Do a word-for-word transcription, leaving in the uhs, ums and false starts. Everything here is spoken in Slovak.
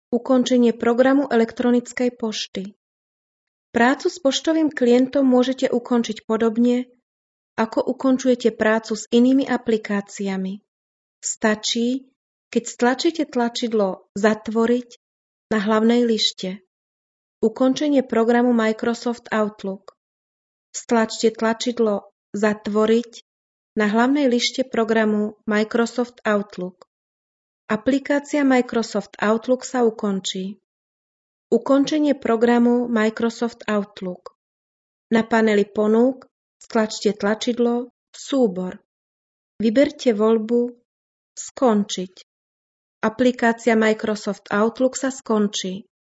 Ukončenie programu elektronickej pošty. Prácu s poštovým klientom môžete ukončiť podobne, ako ukončujete prácu s inými aplikáciami. Stačí, keď stlačíte tlačidlo Zatvoriť na hlavnej lište. Ukončenie programu Microsoft Outlook. Stlačte tlačidlo Zatvoriť na hlavnej lište programu Microsoft Outlook. Aplikácia Microsoft Outlook sa ukončí. Ukončenie programu Microsoft Outlook. Na paneli ponúk stlačte tlačidlo Súbor. Vyberte voľbu Skončiť. Aplikácia Microsoft Outlook sa skončí.